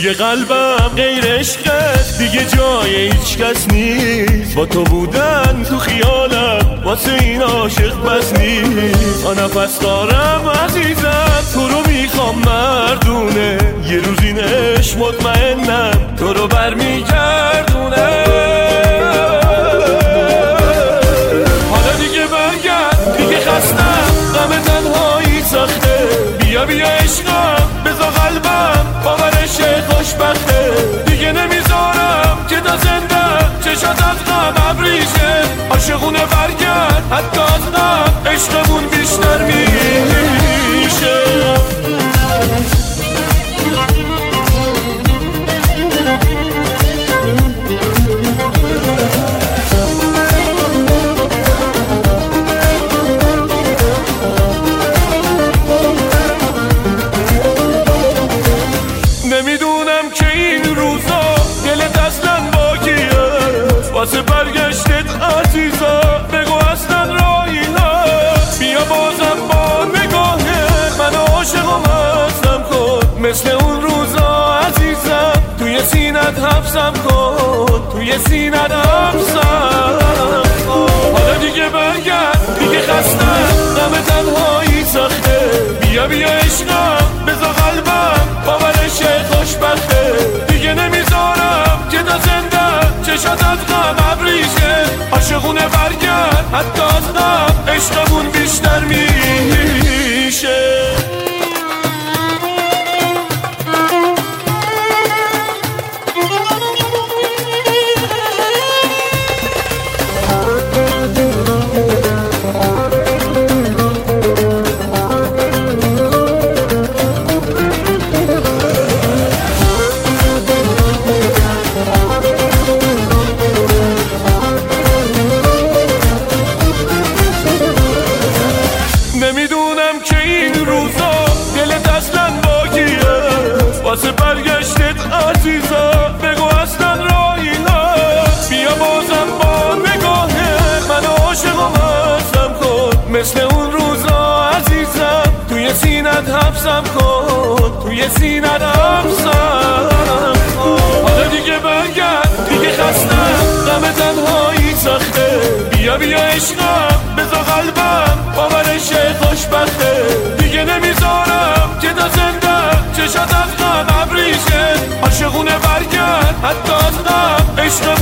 توی قلبم غیر عشقت دیگه جای هیچ کس نیست. با تو بودن تو خیالم واسه این عاشق بس نیست. نفس دارم عزیزم تو رو میخوام مردونه. یه روز این عشق مطمئنم تو رو برمیگردونه. حالا دیگه برگرد دیگه خستم غم تنهایی سخته. بیا عشقم بذار قلبم باورشه خوشبخته. دیگه نمیذارم که تا زنده چشات از غم ابریشه. عاشقونه برگرد حتی از غم عشقمون بیشتر میشه. نمیدونم که این روزا دلت اصلا با کیه. واسه برگشتت عزیزا بگو اصلا راهی هست. بیا بازم با نگاهه من عاشقم هستم کن. مثل اون روزا عزیزم توی سینت حبسم کن. توی سینت حبسم کن. حالا دیگه برگرد دیگه خستم غم تنهایی سخته. بیا عشقم بذار قلبم باورشه خوشبخته. دیگه نمیذارم که تا زنده چشات از غم ابریشه. عاشقونه برگرد حتی از غم عشقمون بیشتر میشه. نمیدونم که این روزا دلت اصلا با کیه. واسه برگشتت عزیزا بگو اصلا راهی هست. بیا بازم با نگاهه من عاشقم هستم کن. مثل اون روزا عزیزم توی سینت حبسم کن. توی سینت حبسم کن. حالا دیگه برگرد دیگه خستم غم تنهایی سخته. بیا عشقم بذار قلبم باورشه خوشبخته. دیگه نمیذارم که تا زنده چشات از غم ابریشه. عاشقونه برگرد حتی از غم عشقم